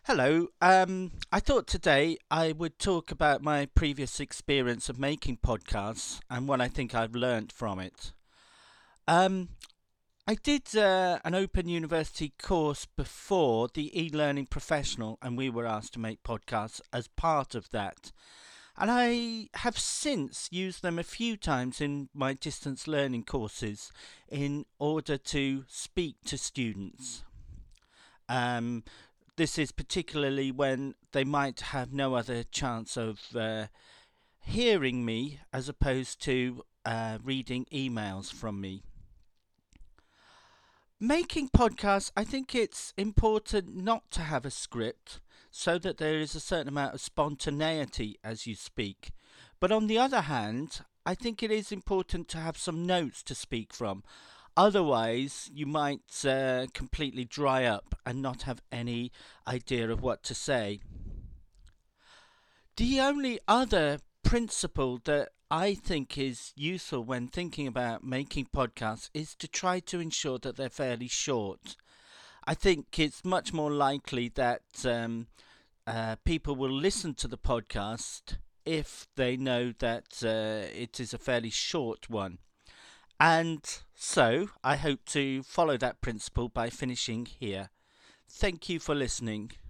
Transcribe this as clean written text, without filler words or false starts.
Hello. I thought today I would talk about my previous experience of making podcasts and what I think I've learned from it. Um, I did an Open University course before the e-learning professional, and we were asked to make podcasts as part of that. And I have since used them a few times in my distance learning courses in order to speak to students. Um, this is particularly when they might have no other chance of hearing me as opposed to reading emails from me. Making podcasts, I think it's important not to have a script so that there is a certain amount of spontaneity as you speak. But on the other hand, I think it is important to have some notes to speak from. Otherwise, you might completely dry up and not have any idea of what to say. The only other principle that I think is useful when thinking about making podcasts is to try to ensure that they're fairly short. I think it's much more likely that people will listen to the podcast if they know that it is a fairly short one. And so I hope to follow that principle by finishing here. Thank you for listening.